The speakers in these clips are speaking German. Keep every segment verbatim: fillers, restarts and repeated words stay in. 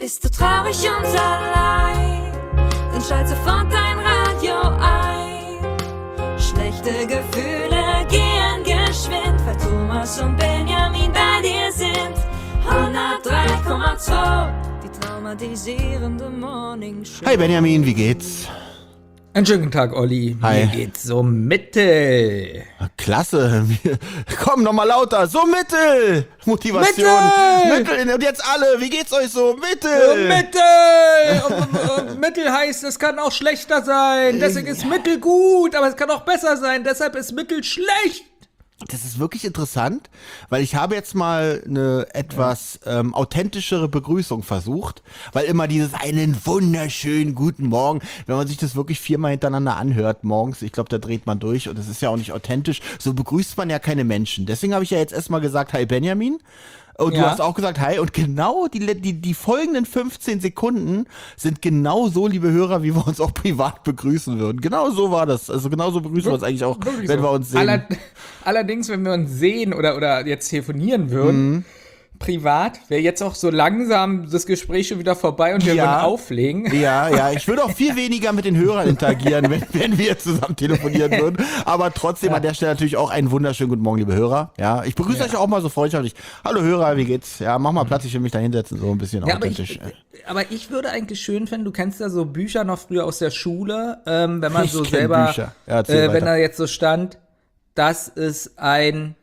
Bist du traurig und allein, dann schalt sofort dein Radio ein. Schlechte Gefühle gehen geschwind, weil Thomas und Benjamin bei dir sind. hundertdrei Komma zwei, die traumatisierende Morning Show. Hi Benjamin, wie geht's? Einen schönen Tag, Olli. Hi. Mir geht's so mittel. Klasse. Komm, nochmal lauter. So Mittel. Motivation. Mittel. Mittel. Und jetzt alle. Wie geht's euch so? Mittel. Oh, mittel. Und, und mittel heißt, es kann auch schlechter sein. Deswegen ist Mittel gut, aber es kann auch besser sein. Deshalb ist Mittel schlecht. Das ist wirklich interessant, weil ich habe jetzt mal eine etwas ähm, authentischere Begrüßung versucht, weil immer dieses einen wunderschönen guten Morgen, wenn man sich das wirklich viermal hintereinander anhört morgens, ich glaube, da dreht man durch und das ist ja auch nicht authentisch, so begrüßt man ja keine Menschen. Deswegen habe ich ja jetzt erstmal gesagt, hi Benjamin. Und ja. Du hast auch gesagt, hi, und genau die, die, die folgenden fünfzehn Sekunden sind genau so, liebe Hörer, wie wir uns auch privat begrüßen würden. Genau so war das. Also genau so begrüßen wir uns eigentlich auch, Wirklich wenn so. wir uns sehen. Aller, allerdings, wenn wir uns sehen oder, oder jetzt telefonieren würden, mhm. privat, wäre jetzt auch so langsam das Gespräch schon wieder vorbei und wir ja. würden auflegen. Ja, ja, ich würde auch viel weniger mit den Hörern interagieren, wenn, wenn wir zusammen telefonieren würden. Aber trotzdem ja. an der Stelle natürlich auch einen wunderschönen guten Morgen, liebe Hörer. Ja, ich begrüße ja. euch auch mal so freundlich. Hallo Hörer, wie geht's? Ja, mach mal Platz, ich will mich da hinsetzen, so ein bisschen ja, authentisch. Aber ich, aber ich würde eigentlich schön finden, du kennst ja so Bücher noch früher aus der Schule, ähm, wenn man ich so kenn selber, Bücher. Ja, äh, wenn da jetzt so stand, das ist ein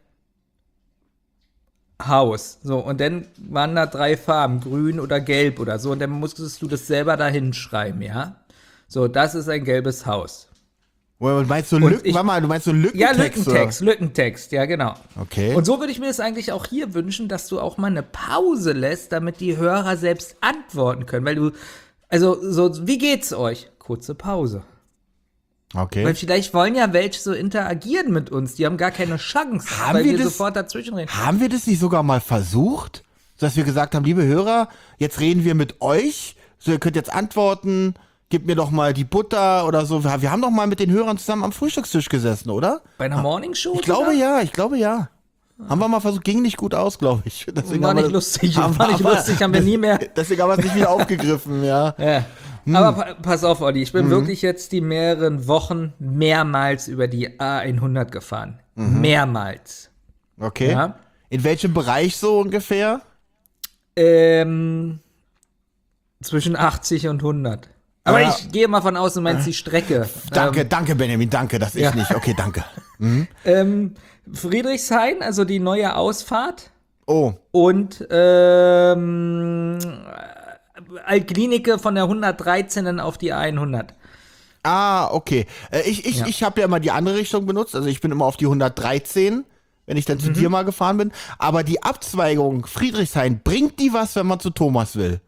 Haus. So, und dann waren da drei Farben, grün oder gelb oder so, und dann musstest du das selber da hinschreiben, ja? So, das ist ein gelbes Haus. Du meinst so Lücken, warte mal, du meinst so Lückentext? Ja, Lückentext, oder? Lückentext, ja, genau. Okay. Und so würde ich mir das eigentlich auch hier wünschen, dass du auch mal eine Pause lässt, damit die Hörer selbst antworten können, weil du, also, so, wie geht's euch? Kurze Pause. Okay. Weil vielleicht wollen ja welche so interagieren mit uns, die haben gar keine Chance, haben weil wir, wir das, sofort dazwischen reden. Haben wir das nicht sogar mal versucht? Dass wir gesagt haben, liebe Hörer, jetzt reden wir mit euch, so ihr könnt jetzt antworten, gebt mir doch mal die Butter oder so. Wir haben doch mal mit den Hörern zusammen am Frühstückstisch gesessen, oder? Bei einer Morningshow? Ich glaube ja, ich glaube ja. Haben wir mal versucht, ging nicht gut aus, glaube ich. Deswegen war nicht das, lustig, haben, war nicht lustig, haben wir nie mehr. Deswegen haben wir es nicht wieder aufgegriffen, ja. Ja. Hm. Aber pa- pass auf, Olli, ich bin mhm. wirklich jetzt die mehreren Wochen mehrmals über die A hundert gefahren. Mhm. Mehrmals. Okay. Ja? In welchem Bereich so ungefähr? Ähm, zwischen achtzig und hundert. Aber ja. ich gehe mal von aus, du meinst die Strecke. Danke, ähm, danke Benjamin, danke, das ich ja. nicht. Okay, danke. Mhm. Ähm, Friedrichshain, also die neue Ausfahrt. Oh. Und ähm, Altklinike von der hundertdreizehn auf die A hundert. Ah, okay. Äh, ich ich, ja. ich habe ja immer die andere Richtung benutzt. Also ich bin immer auf die hundertdreizehn, wenn ich dann zu mhm. dir mal gefahren bin. Aber die Abzweigung Friedrichshain, bringt die was, wenn man zu Thomas will?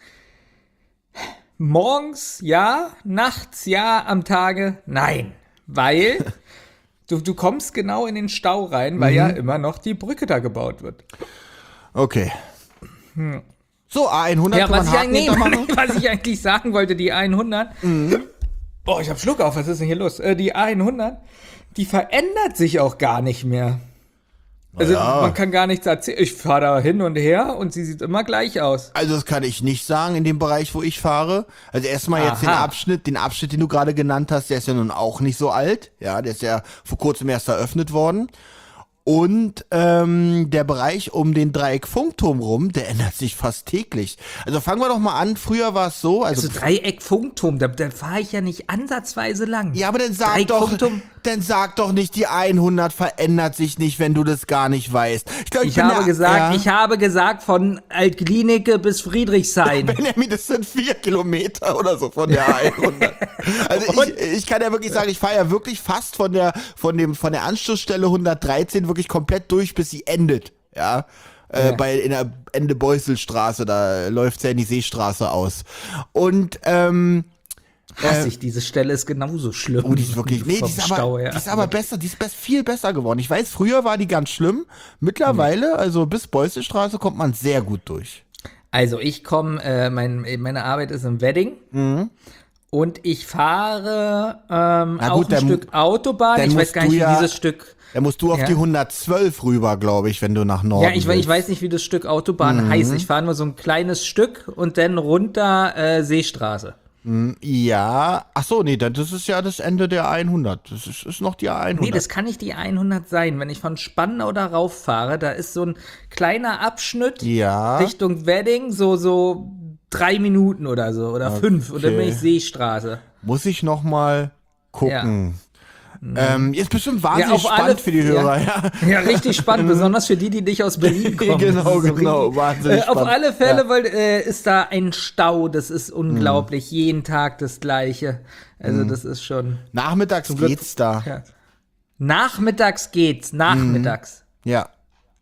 Morgens ja, nachts ja, am Tage nein. Weil du, du kommst genau in den Stau rein, weil mhm. ja immer noch die Brücke da gebaut wird. Okay. Hm. So, A hundert ja, kann was, man ich eigentlich, was ich eigentlich sagen wollte, die A hundert. Mhm. Oh, ich hab Schluck auf, was ist denn hier los? Äh, die A hundert, die verändert sich auch gar nicht mehr. Also ja. man kann gar nichts erzählen. Ich fahre da hin und her und sie sieht immer gleich aus. Also das kann ich nicht sagen in dem Bereich, wo ich fahre. Also erstmal jetzt den Abschnitt, den Abschnitt, den du gerade genannt hast, der ist ja nun auch nicht so alt. Ja, der ist ja vor kurzem erst eröffnet worden. Und ähm, der Bereich um den Dreieck-Funkturm rum, der ändert sich fast täglich. Also fangen wir doch mal an. Früher war es so. Also, also Dreieck-Funkturm, da, da fahre ich ja nicht ansatzweise lang. Ja, aber dann sag doch, dann sag doch nicht, die A hundert verändert sich nicht, wenn du das gar nicht weißt. Ich, glaub, ich, ich habe der, gesagt, ja. ich habe gesagt von Altklinike bis Friedrichshain. Benjamin, das sind vier Kilometer oder so von der A hundert. Also ich, ich kann ja wirklich sagen, ich fahre ja wirklich fast von der von dem von der Anschlussstelle hundertdreizehn wirklich komplett durch, bis sie endet. Ja. Äh, ja. bei in der Ende Beuselstraße, da läuft's ja in die Seestraße aus. Und ähm Hasse ich, diese Stelle ist genauso schlimm. Oh, die ist wirklich, nee, die ist aber, Stau, ja. die ist aber besser, die ist be- viel besser geworden. Ich weiß, früher war die ganz schlimm. Mittlerweile, mhm. also bis Beuselstraße kommt man sehr gut durch. Also ich komme, äh, mein, meine Arbeit ist im Wedding. Mhm. Und ich fahre ähm, Na auch gut, ein dann- Stück Autobahn. dann Ich weiß musst gar du nicht, wie ja- dieses Stück. Da musst du auf Ja. die hundertzwölf rüber, glaube ich, wenn du nach Norden Ja, ich, we- willst. ich weiß nicht, wie das Stück Autobahn Mhm. heißt. Ich fahre nur so ein kleines Stück und dann runter äh, Seestraße. Ja, ach so, nee, das ist ja das Ende der hundert. Das ist, ist noch die hundert. Nee, das kann nicht die hundert sein. Wenn ich von Spandau da rauf fahre, da ist so ein kleiner Abschnitt Ja. Richtung Wedding, so, so drei Minuten oder so, oder fünf. Und dann bin ich Seestraße. Muss ich noch mal gucken. Ähm, ist bestimmt wahnsinnig Ja, auf spannend alle- für die Hörer, ja. Ja, richtig spannend, besonders für die, die nicht aus Berlin kommen. Genau, Das ist so genau, richtig- wahnsinnig Äh, auf spannend. alle Fälle Ja. weil, äh, ist da ein Stau, das ist unglaublich. Jeden Tag das Gleiche. Also, das ist schon. Nachmittags Glück- geht's da. Ja. Nachmittags geht's, nachmittags. Ja.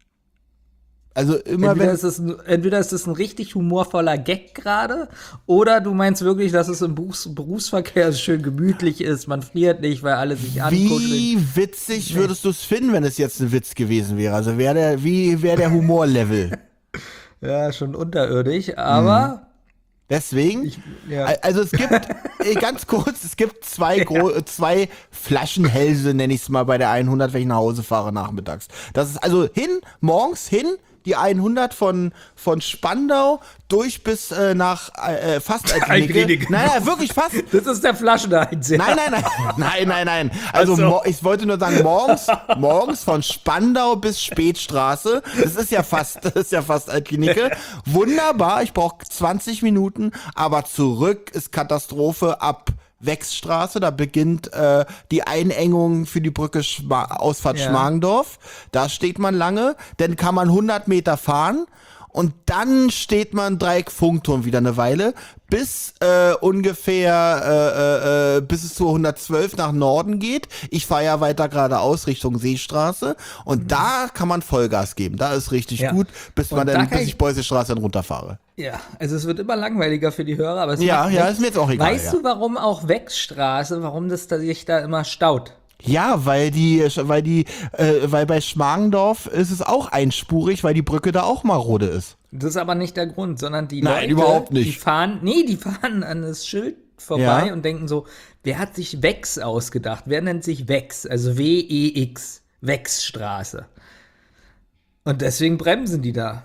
Also immer Entweder wenn. ist, es, ein- entweder ist es ein richtig humorvoller Gag gerade, oder du meinst wirklich, dass es im Berufs Berufsverkehr schön gemütlich ist, man friert nicht, weil alle sich ankuscheln. Wie witzig würdest du es finden, wenn es jetzt ein Witz gewesen wäre? Also wär der, wie wäre der Humorlevel? Ja, schon unterirdisch, aber Deswegen, ja. al- also es gibt, äh, ganz kurz, es gibt zwei, gro äh, zwei Flaschenhälse, nenne ich es mal, bei der hundert, wenn ich nach Hause fahre nachmittags. Das ist also hin, morgens hin, die hundert von, von Spandau durch bis äh, nach äh, fast Altklinike. Altklinike. Nein, nein, wirklich fast. Das ist der Flaschenhals. Ja. Nein, nein, nein, nein, nein, nein. Also Ach so. mo- ich wollte nur sagen, morgens, morgens von Spandau bis Spätstraße. Das ist ja fast, das ist ja fast Altklinike. Wunderbar, ich brauche zwanzig Minuten, aber zurück ist Katastrophe ab Wechsstraße. Da beginnt äh, die Einengung für die Brücke Schma Ausfahrt Ja. Schmargendorf. Da steht man lange, dann kann man hundert Meter fahren. Und dann steht man Dreieck Funkturm wieder eine Weile, bis äh, ungefähr, äh, äh, äh, bis es zur hundertzwölf nach Norden geht. Ich fahre ja weiter geradeaus Richtung Seestraße. Und da kann man Vollgas geben. Da ist richtig Ja. gut, bis man Und da dann, kann bis ich- ich Beusestraße dann runterfahre. Ja, also es wird immer langweiliger für die Hörer, aber es Ja, macht ja, nichts. ist mir jetzt auch egal, Weißt ja. du, warum auch Wechsstraße, warum das da sich da immer staut? Ja, weil die, weil die, äh, weil bei Schmargendorf ist es auch einspurig, weil die Brücke da auch marode ist. Das ist aber nicht der Grund, sondern die Nein, Leute, überhaupt nicht. die fahren, nee, die fahren an das Schild vorbei Ja. und denken so, wer hat sich Wex ausgedacht? Wer nennt sich Wex? Also W E X, Wexstraße. Und deswegen bremsen die da.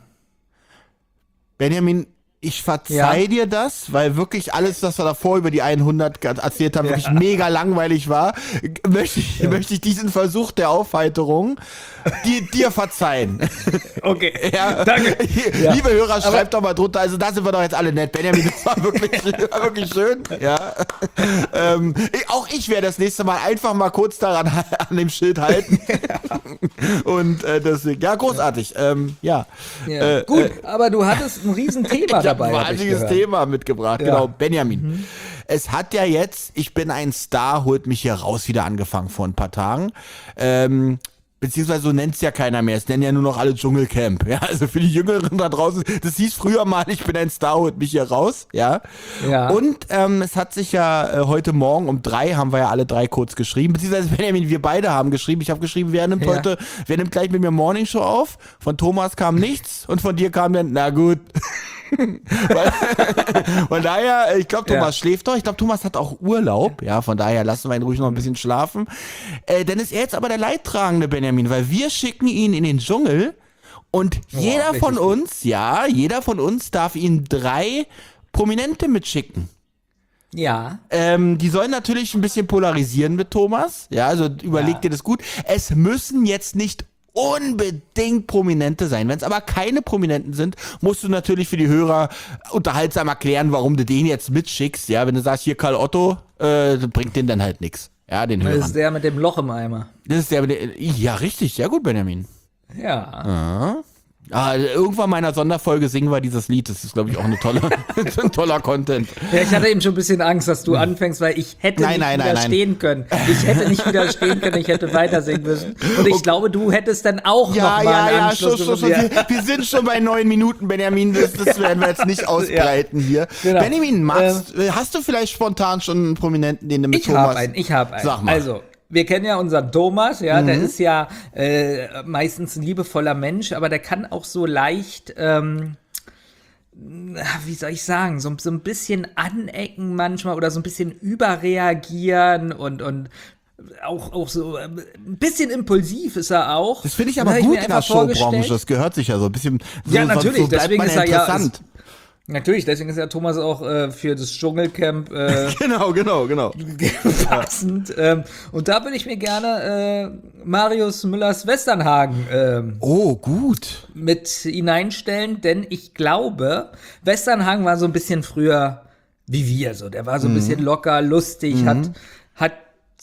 Benjamin, ich verzeih Ja. dir das, weil wirklich alles, was wir davor über die hundert ge- erzählt haben, Ja. wirklich mega langweilig war. G- Möchte ich, möchte ich diesen Versuch der Aufheiterung dir, dir verzeihen. Okay, Ja. danke. Ja. Liebe Hörer, schreibt doch mal drunter. Also da sind wir doch jetzt alle nett. Benjamin, das war wirklich, war wirklich schön. Ja. Ähm, ich, auch ich werde das nächste Mal einfach mal kurz daran an dem Schild halten. Und äh, deswegen, ja, großartig. Ähm, ja. Ja. Äh, Gut, aber du hattest ein Riesenthema Ich habe dabei. ein hab ich wahnsinniges gehört. Thema mitgebracht. Ja. Genau, Benjamin. Es hat ja jetzt, ich bin ein Star, holt mich hier raus, wieder angefangen vor ein paar Tagen. Ähm, beziehungsweise so nennt's ja keiner mehr. Es nennen ja nur noch alle Dschungelcamp. Ja, also für die Jüngeren da draußen, das hieß früher mal, ich bin ein Star, holt mich hier raus. Ja. Ja. Und ähm, es hat sich ja äh, heute Morgen um drei, haben wir ja alle drei kurz geschrieben, beziehungsweise Benjamin, wir beide haben geschrieben. Ich habe geschrieben, wer nimmt Ja. heute, wer nimmt gleich mit mir Morning Show auf? Von Thomas kam nichts und von dir kam dann, na gut. Weil- von daher, ich glaube, Thomas Ja. schläft doch. Ich glaube, Thomas hat auch Urlaub. Ja, von daher lassen wir ihn ruhig noch ein bisschen schlafen. Äh, dann ist er jetzt aber der Leidtragende, Benjamin, weil wir schicken ihn in den Dschungel und jeder richtig von gut. uns, ja, jeder von uns darf ihm drei Prominente mitschicken. Ja. Ähm, die sollen natürlich ein bisschen polarisieren mit Thomas. Ja, also überleg Ja. dir das gut. Es müssen jetzt nicht unbedingt Prominente sein. Wenn es aber keine Prominenten sind, musst du natürlich für die Hörer unterhaltsam erklären, warum du den jetzt mitschickst. Ja, wenn du sagst, hier Karl Otto, äh, bringt den dann halt nix. Ja, den Das ist Hörern. der mit dem Loch im Eimer. Das ist der, der ja, richtig, sehr gut, Benjamin. Ja. Ah, irgendwann mal in einer Sonderfolge singen wir dieses Lied. Das ist, glaube ich, auch eine tolle, ein toller Content. Ja, ich hatte eben schon ein bisschen Angst, dass du anfängst, weil ich hätte Nein, nicht nein, nein, widerstehen können. Ich hätte nicht widerstehen können, ich hätte weiter singen müssen. Und ich glaube, du hättest dann auch Ja, noch mal ja, einen ja, Anschluss schon, schon, schon. gefunden. Wir, wir sind schon bei neun Minuten, Benjamin. Das, das werden wir jetzt nicht ausbreiten hier. Genau. Benjamin, magst, hast du vielleicht spontan schon einen Prominenten, den du mit Ich Thomas... habe einen, ich habe einen. Sag mal. Also, wir kennen ja unseren Thomas, ja, der ist ja äh, meistens ein liebevoller Mensch, aber der kann auch so leicht, ähm, wie soll ich sagen, so, so ein bisschen anecken manchmal oder so ein bisschen überreagieren und, und auch, auch so ein bisschen impulsiv ist er auch. Das finde ich aber gut in der Showbranche, das gehört sich ja so ein bisschen. So, ja, natürlich, so bleibt deswegen man ist er interessant. ja. Natürlich, deswegen ist ja Thomas auch äh, für das Dschungelcamp äh, genau, genau, genau. passend. Ähm, und da würde ich mir gerne äh, Marius Müllers Westernhagen ähm, oh, gut. mit hineinstellen, denn ich glaube, Westernhagen war so ein bisschen früher wie wir, so. Der war so ein mhm. bisschen locker, lustig, mhm. hat, hat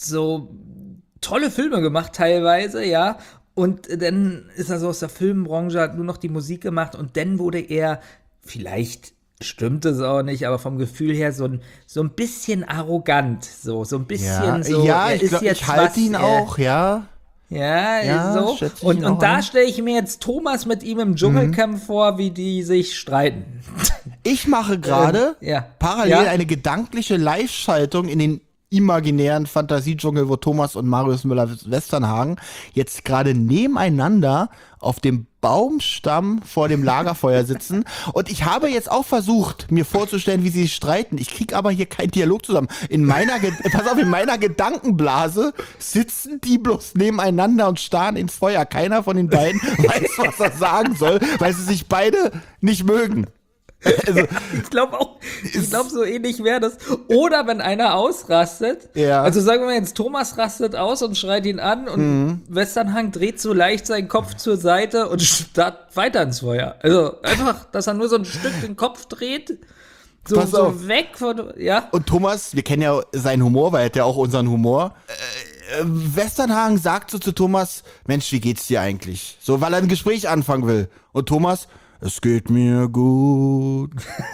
so tolle Filme gemacht teilweise, ja. Und dann ist er so aus der Filmbranche, hat nur noch die Musik gemacht und dann wurde er vielleicht stimmt es auch nicht, aber vom Gefühl her so ein, so ein bisschen arrogant, so, so ein bisschen ja, so. Ja, er ich, ist glaub, jetzt ich halte ihn er, auch, ja. Ja, ja so. Und, und da stelle ich mir jetzt Thomas mit ihm im Dschungelcamp mhm. vor, wie die sich streiten. Ich mache gerade ähm, ja. parallel ja. eine gedankliche Live-Schaltung in den imaginären Fantasiedschungel, wo Thomas und Marius Müller-Westernhagen jetzt gerade nebeneinander auf dem Baumstamm vor dem Lagerfeuer sitzen. Und ich habe jetzt auch versucht, mir vorzustellen, wie sie sich streiten. Ich kriege aber hier keinen Dialog zusammen. In meiner, Ge- pass auf, in meiner Gedankenblase sitzen die bloß nebeneinander und starren ins Feuer. Keiner von den beiden weiß, was er sagen soll, weil sie sich beide nicht mögen. Also, ich glaube auch, ich glaube, so ähnlich wäre das. Oder wenn einer ausrastet, ja. also sagen wir mal jetzt, Thomas rastet aus und schreit ihn an und mhm. Westernhagen dreht so leicht seinen Kopf zur Seite und starrt weiter ins Feuer. Also einfach, dass er nur so ein Stück den Kopf dreht, so, Pass so auf. weg von, ja. Und Thomas, wir kennen ja seinen Humor, weil er hat ja auch unseren Humor. Äh, Westernhagen sagt so zu Thomas, Mensch, wie geht's dir eigentlich? So, weil er ein Gespräch anfangen will. Und Thomas, es geht mir gut.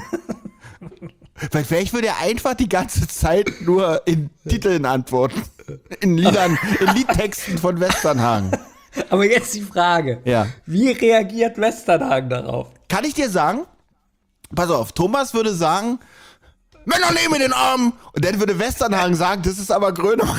Weil vielleicht würde er einfach die ganze Zeit nur in Titeln antworten. In Liedern, in Liedtexten von Westernhagen. Aber jetzt die Frage. Ja. Wie reagiert Westernhagen darauf? Kann ich dir sagen? Pass auf, Thomas würde sagen, Männer nehmen den Arm. Und dann würde Westernhagen sagen, das ist aber Grönemeyer.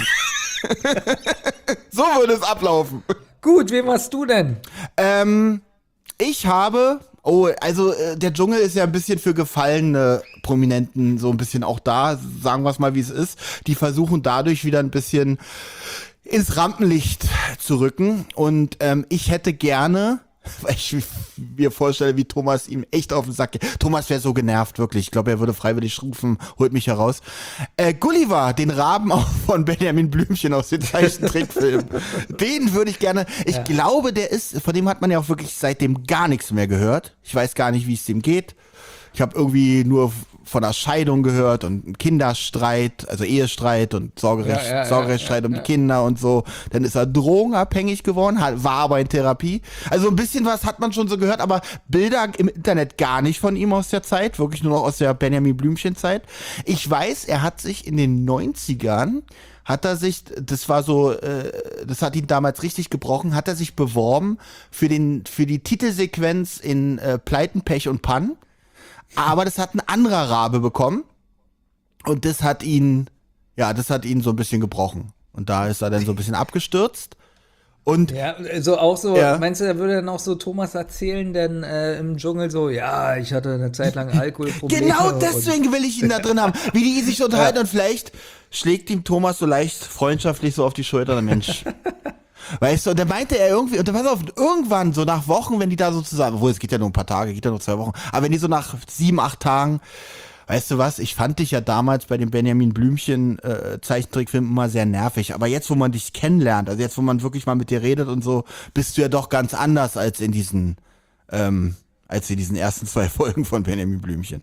So würde es ablaufen. Gut, wem warst du denn? Ähm, ich habe... Oh, also äh, der Dschungel ist ja ein bisschen für gefallene Prominenten so ein bisschen auch da, sagen wir es mal, wie es ist. Die versuchen dadurch wieder ein bisschen ins Rampenlicht zu rücken. Und ähm, ich hätte gerne, weil ich mir vorstelle, wie Thomas ihm echt auf den Sack geht. Thomas wäre so genervt, wirklich. Ich glaube, er würde freiwillig rufen, holt mich heraus. Äh, Gulliver, den Raben auch von Benjamin Blümchen aus den Zeichentrickfilmen. Den würde ich gerne, ich ja. glaube, der ist, von dem hat man ja auch wirklich seitdem gar nichts mehr gehört. Ich weiß gar nicht, wie es dem geht. Ich habe irgendwie nur von einer Scheidung gehört und einen Kinderstreit, also Ehestreit und Sorgerecht, ja, ja, Sorgerechtsstreit ja, ja, um die Kinder und so. Dann ist er drogenabhängig geworden, war aber in Therapie. Also ein bisschen was hat man schon so gehört, aber Bilder im Internet gar nicht von ihm aus der Zeit, wirklich nur noch aus der Benjamin Blümchen Zeit. Ich weiß, er hat sich in den neunzigern hat er sich, das war so, äh, das hat ihn damals richtig gebrochen, hat er sich beworben für den, für die Titelsequenz in äh, Pleiten, Pech und Pann. Aber das hat ein anderer Rabe bekommen und das hat ihn, ja, das hat ihn so ein bisschen gebrochen. Und da ist er dann so ein bisschen abgestürzt. Und ja, so auch so, ja. Meinst du, er würde dann auch so Thomas erzählen, denn äh, im Dschungel so, ja, ich hatte eine Zeit lang Alkoholprobleme. Genau deswegen will ich ihn da drin haben, wie die sich unterhalten ja. Und vielleicht schlägt ihm Thomas so leicht freundschaftlich so auf die Schulter, der Mensch. Weißt du, und dann meinte er irgendwie, und dann pass auf, irgendwann, so nach Wochen, wenn die da so zusammen, obwohl es geht ja nur ein paar Tage, geht ja nur zwei Wochen, aber wenn die so nach sieben, acht Tagen, weißt du was, ich fand dich ja damals bei dem Benjamin Blümchen äh, Zeichentrickfilm immer sehr nervig, aber jetzt, wo man dich kennenlernt, also jetzt, wo man wirklich mal mit dir redet und so, bist du ja doch ganz anders als in diesen, ähm, als in diesen ersten zwei Folgen von Benjamin Blümchen.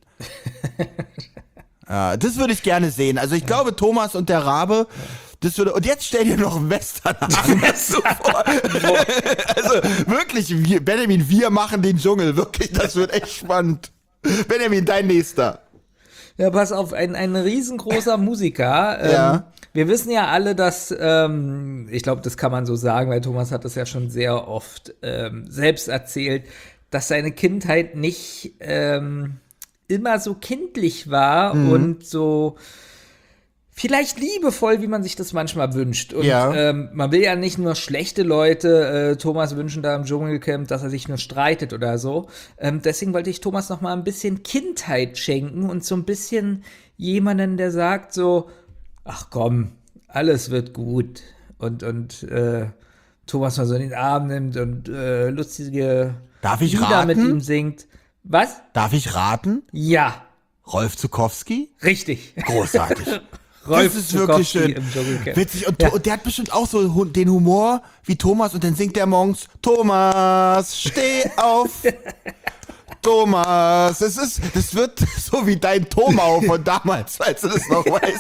Ja, das würde ich gerne sehen. Also ich glaube, Thomas und der Rabe, das würde. Und jetzt stell dir noch einen Westernhagen vor. Also wirklich, wir, Benjamin, wir machen den Dschungel. Wirklich, das wird echt spannend. Benjamin, dein nächster. Ja, pass auf, ein, ein riesengroßer Musiker. Ähm, ja. Wir wissen ja alle, dass, ähm, ich glaube, das kann man so sagen, weil Thomas hat das ja schon sehr oft ähm, selbst erzählt, dass seine Kindheit nicht ähm, immer so kindlich war mhm. und so, vielleicht liebevoll, wie man sich das manchmal wünscht. Und Ja. ähm, man will ja nicht nur schlechte Leute äh, Thomas wünschen da im Dschungelcamp, dass er sich nur streitet oder so. Ähm, deswegen wollte ich Thomas noch mal ein bisschen Kindheit schenken und so ein bisschen jemanden, der sagt so, ach komm, alles wird gut. Und, und äh, Thomas mal so in den Arm nimmt und äh, lustige Darf ich Lieder raten? mit ihm singt. Was? Darf ich raten? Ja, Rolf Zukowski? richtig. Großartig. Rolf das ist wirklich Zukowski schön. im Dschungelcamp. Witzig. Und, Ja. und der hat bestimmt auch so hu- den Humor wie Thomas und dann singt der morgens, Thomas, steh auf. Thomas, es ist, das wird so wie dein Thomau von damals, falls du das noch weißt.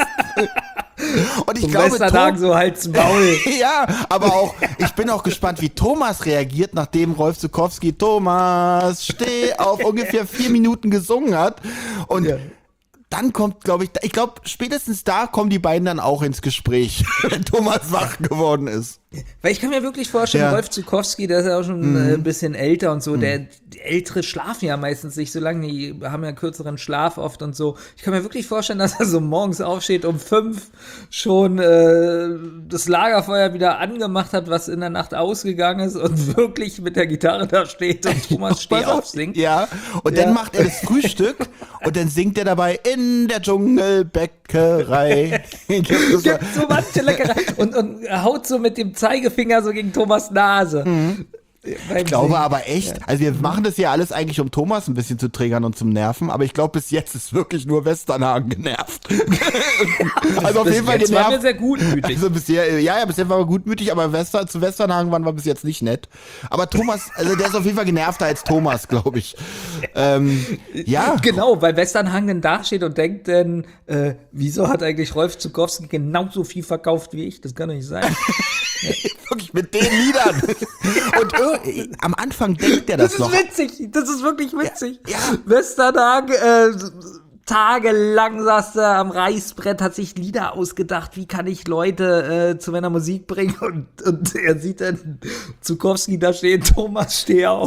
Und ich Zum glaube, Westernhagen Tom- so halt's Maul. ja, aber auch, ich bin auch gespannt, wie Thomas reagiert, nachdem Rolf Zukowski Thomas, steh auf, ungefähr vier Minuten gesungen hat. Und Ja. dann kommt, glaube ich, ich glaube, spätestens da kommen die beiden dann auch ins Gespräch, wenn Thomas wach geworden ist. Weil ich kann mir wirklich vorstellen, Ja. Rolf Zukowski, der ist ja auch schon äh, ein bisschen älter und so, der die Ältere schlafen ja meistens nicht so lange, die haben ja kürzeren Schlaf oft und so. Ich kann mir wirklich vorstellen, dass er so morgens aufsteht, um fünf schon äh, das Lagerfeuer wieder angemacht hat, was in der Nacht ausgegangen ist und wirklich mit der Gitarre da steht und Thomas Steh Pass auf, auf singt. Ja, und Ja. dann macht er das Frühstück und dann singt er dabei in der Dschungelbäckerei. Ich glaub, das war- Gibt so manche Leckerei und, und haut so mit dem Zeigefinger so gegen Thomas Nase. Ich glaube aber echt, also wir machen das ja alles eigentlich, um Thomas ein bisschen zu triggern und zum Nerven, aber ich glaube, bis jetzt ist wirklich nur Westernhagen genervt. Also auf Bis jeden Fall jetzt waren wir genervt. sehr gutmütig. Also bisher, ja, ja, bisher waren wir gutmütig, aber Wester, zu Westernhagen waren wir bis jetzt nicht nett. Aber Thomas, also der ist auf jeden Fall genervter als Thomas, glaube ich. Ähm, ja. Genau, weil Westernhagen dann dasteht und denkt dann, äh, wieso hat eigentlich Rolf Zukowski genauso viel verkauft wie ich? Das kann doch nicht sein. Wirklich mit den Liedern. Und äh, am Anfang denkt er das, Das ist noch. witzig, das ist wirklich witzig. Ja. Westernhagen, äh, tagelang saß er am Reißbrett, hat sich Lieder ausgedacht, wie kann ich Leute äh, zu meiner Musik bringen und, und er sieht dann Zukowski da stehen, Thomas, steh auf.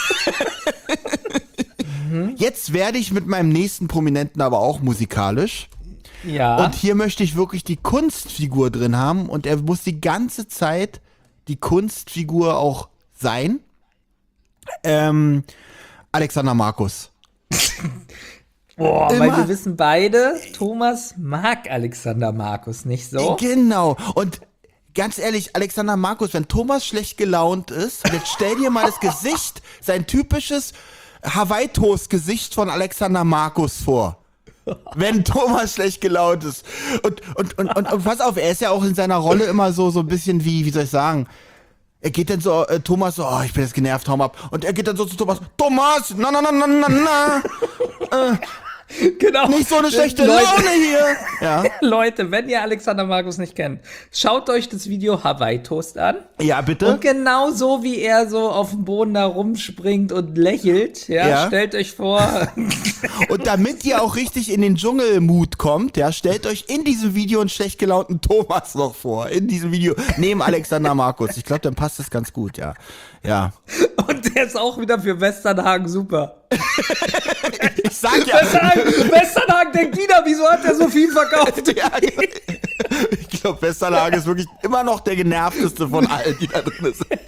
Jetzt werde ich mit meinem nächsten Prominenten aber auch musikalisch. Ja. Und hier möchte ich wirklich die Kunstfigur drin haben und er muss die ganze Zeit die Kunstfigur auch sein. Ähm, Alexander Markus. Boah, weil immer- wir wissen beide, Thomas mag Alexander Markus nicht so. Genau. Und ganz ehrlich, Alexander Markus, wenn Thomas schlecht gelaunt ist, jetzt stell dir mal das Gesicht, sein typisches Hawaii-Toast-Gesicht von Alexander Markus vor. Wenn Thomas schlecht gelaunt ist. Und, und, und, und, und pass auf, er ist ja auch in seiner Rolle immer so, so ein bisschen wie, wie soll ich sagen, er geht dann so, äh, Thomas so, oh, ich bin jetzt genervt, hau mal ab. Und er geht dann so zu Thomas, Thomas, na, na, na, na, na, na, Genau. nicht so eine schlechte Leute, Laune hier. Ja, Leute, wenn ihr Alexander Markus nicht kennt, schaut euch das Video Hawaii Toast an. ja bitte. Und genau so, wie er so auf dem Boden da rumspringt und lächelt, ja, Ja. stellt euch vor, Und damit ihr auch richtig in den Dschungelmut kommt, ja, stellt euch in diesem Video einen schlecht gelaunten Thomas noch vor. In diesem Video. Neben Alexander Markus. Ich glaube, dann passt das ganz gut, ja. Ja. und der ist auch wieder für Westernhagen super. Ich sag ja. Westernhagen, Westernhagen denkt wieder, wieso hat er so viel verkauft? ja ich glaube, Westerlage ist wirklich immer noch der genervteste von allen, die da drin sind.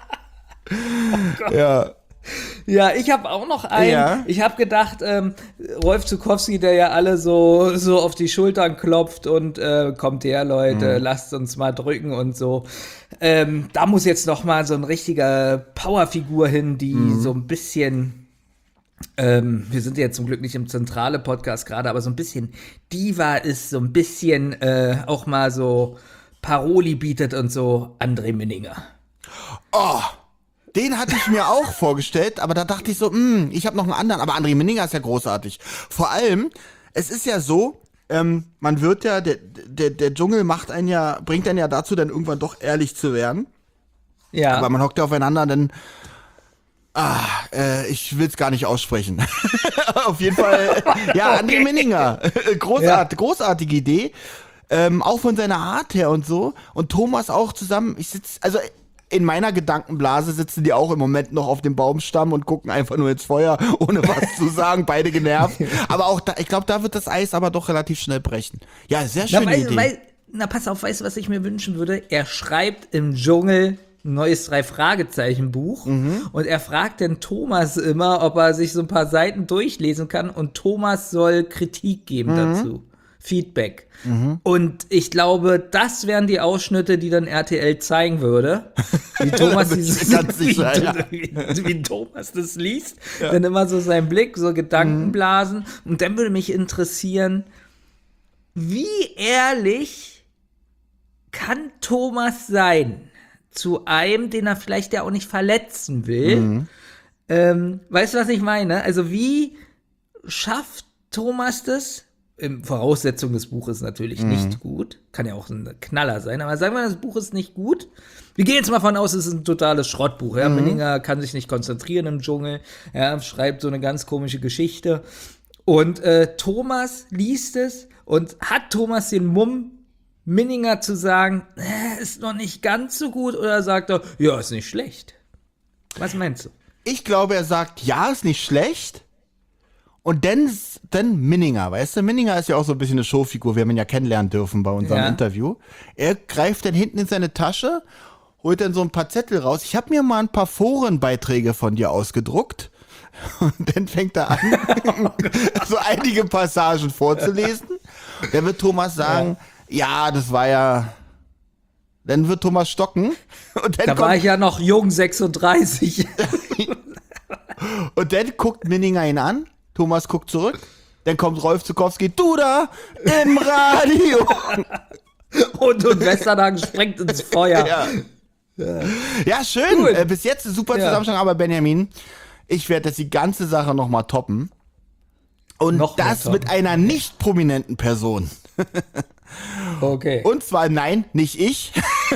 ja. Ja, ich habe auch noch einen. Ja. Ich habe gedacht, ähm, Rolf Zukowski, der ja alle so so auf die Schultern klopft und äh, kommt her, Leute, lasst uns mal drücken und so. Ähm, da muss jetzt noch mal so ein richtiger Powerfigur hin, die so ein bisschen ähm, wir sind ja zum Glück nicht im zentrale Podcast gerade, aber so ein bisschen Diva ist, so ein bisschen äh, auch mal so Paroli bietet und so. André Minninger. Oh. Den hatte ich mir auch vorgestellt, aber da dachte ich so, mh, ich habe noch einen anderen. Aber André Minninger ist ja großartig. Vor allem, es ist ja so, ähm, man wird ja, der, der, der Dschungel macht einen ja, bringt einen ja dazu, dann irgendwann doch ehrlich zu werden. Ja. Aber man hockt ja aufeinander, dann, ah, äh, ich will es gar nicht aussprechen. Auf jeden Fall, ja, André Minninger. Großart, Ja. Großartige Idee. Ähm, auch von seiner Art her und so. Und Thomas auch zusammen. Ich sitz, also in meiner Gedankenblase sitzen die auch im Moment noch auf dem Baumstamm und gucken einfach nur ins Feuer, ohne was zu sagen, beide genervt. Aber auch da, ich glaube, da wird das Eis aber doch relativ schnell brechen. Ja, sehr schöne Na, weil, Idee. weil, na, pass auf, weißt du, was ich mir wünschen würde? Er schreibt im Dschungel ein neues Drei-Fragezeichen-Buch Mhm. und er fragt den Thomas immer, ob er sich so ein paar Seiten durchlesen kann und Thomas soll Kritik geben Mhm. dazu. Feedback. Und ich glaube, das wären die Ausschnitte, die dann R T L zeigen würde. Wie Thomas bin ich dieses, mir ganz wie, sicher, ja. wie, wie Thomas das liest. Dann immer so sein Blick, so Gedankenblasen. Mhm. Und dann würde mich interessieren, wie ehrlich kann Thomas sein zu einem, den er vielleicht ja auch nicht verletzen will? Mhm. Ähm, weißt du, was ich meine? Also wie schafft Thomas das? In Voraussetzung des Buches natürlich Mhm. nicht gut. Kann ja auch ein Knaller sein. Aber sagen wir, das Buch ist nicht gut. Wir gehen jetzt mal von aus, es ist ein totales Schrottbuch. Ja? Mhm. Minninger kann sich nicht konzentrieren im Dschungel. Ja? Schreibt so eine ganz komische Geschichte. Und äh, Thomas liest es und hat Thomas den Mumm, Minninger zu sagen, äh, ist noch nicht ganz so gut, oder sagt er, ja, ist nicht schlecht. Was meinst du? Ich glaube, er sagt, ja, ist nicht schlecht. Und dann, dann Minninger, weißt du, Minninger ist ja auch so ein bisschen eine Showfigur, wir haben ihn ja kennenlernen dürfen bei unserem Ja. Interview. Er greift dann hinten in seine Tasche, holt dann so ein paar Zettel raus. Ich habe mir mal ein paar Forenbeiträge von dir ausgedruckt. Und dann fängt er an, so einige Passagen vorzulesen. Dann wird Thomas sagen, ja, das war ja... Dann wird Thomas stocken. Und dann Da war kommt, ich ja noch jung, sechsunddreißig. und dann guckt Minninger ihn an. Thomas guckt zurück. Dann kommt Rolf Zukowski, du da, im Radio. Und, und Westernhagen springt ins Feuer. Ja, ja schön. Gut. Äh, bis jetzt eine super Ja. Zusammenstellung, aber Benjamin, ich werde jetzt die ganze Sache nochmal toppen. Und Noch mehr das toppen. mit einer nicht prominenten Person. Okay. Und zwar, nein, nicht ich.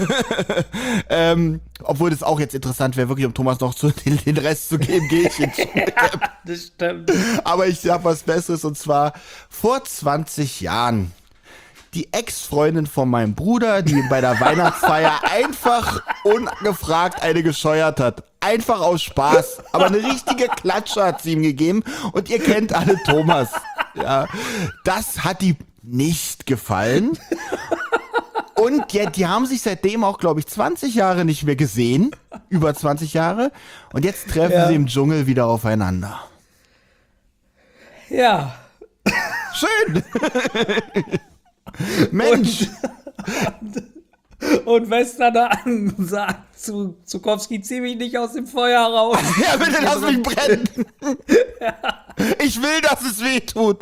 ähm, obwohl das auch jetzt interessant wäre, wirklich um Thomas noch zu, den, den Rest zu geben, gehe ich jetzt. Das stimmt. Aber ich habe was Besseres, und zwar vor zwanzig Jahren. Die Ex-Freundin von meinem Bruder, die bei der Weihnachtsfeier einfach ungefragt eine gescheuert hat. Einfach aus Spaß. Aber eine richtige Klatsche hat sie ihm gegeben. Und ihr kennt alle Thomas. Ja, das hat die nicht gefallen. Und die, die haben sich seitdem auch, glaube ich, zwanzig Jahre nicht mehr gesehen. Über zwanzig Jahre. Und jetzt treffen Ja. sie im Dschungel wieder aufeinander. Ja. Schön. Mensch. Und Westernhagen sagt zu Zukowski, zieh mich nicht aus dem Feuer raus. Ja, bitte lass mich brennen. Ich will, dass es weh tut.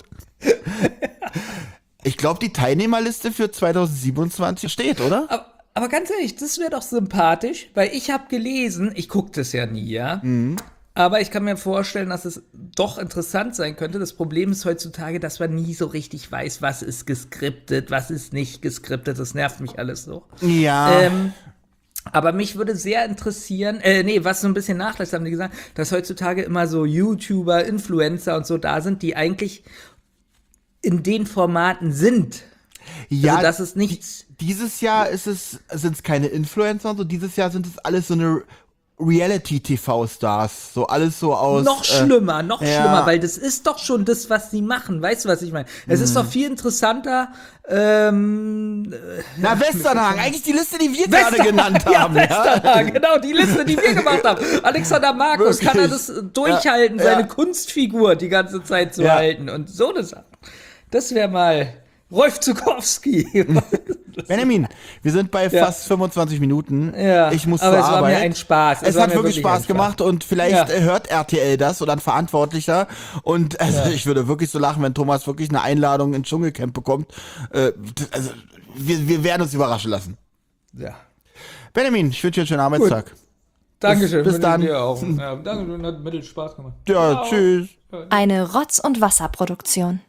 Ich glaube, die Teilnehmerliste für zwanzig siebenundzwanzig steht, oder? Aber, aber ganz ehrlich, das wäre doch sympathisch, weil ich habe gelesen, ich gucke das ja nie, ja. Aber ich kann mir vorstellen, dass es doch interessant sein könnte. Das Problem ist heutzutage, dass man nie so richtig weiß, was ist geskriptet, was ist nicht geskriptet. Das nervt mich alles so. Ja. Ähm, aber mich würde sehr interessieren, äh, nee, was so ein bisschen nachlässt, haben die gesagt, dass heutzutage immer so YouTuber, Influencer und so da sind, die eigentlich in den Formaten sind. ja, Also das ist nichts. dieses Jahr ist es, sind es keine Influencer und so. Dieses Jahr sind es alles so eine Reality-T V-Stars. So alles so aus. Noch äh, schlimmer, noch ja. schlimmer, weil das ist doch schon das, was sie machen. Weißt du, was ich meine? Es ist doch viel interessanter. Ähm, Na, Westernhagen, eigentlich die Liste, die wir gerade genannt ja, haben. Ja, Westernhagen, genau, die Liste, die wir gemacht haben. Alexander Markus, Wirklich? kann er das durchhalten, Ja, seine ja. Kunstfigur die ganze Zeit zu Ja. halten und so eine Sache. Das wäre mal Rolf Zukowski. Benjamin, wir sind bei Ja. fast fünfundzwanzig Minuten. Ja, Ich muss aber zur es war mir Arbeit. ein Spaß. Es Es, war hat mir wirklich wirklich Spaß ein Spaß. gemacht und vielleicht Ja. äh, hört R T L das oder ein Verantwortlicher. Und also, ich würde wirklich so lachen, wenn Thomas wirklich eine Einladung ins Dschungelcamp bekommt. Äh, d- also wir, wir werden uns überraschen lassen. Ja. Benjamin, ich wünsche dir einen schönen Arbeitstag. Dankeschön. bis wünsche dann. Dir auch. Ja, danke, hat mittel Spaß gemacht. Ja, tschüss. Eine Rotz- und Wasserproduktion.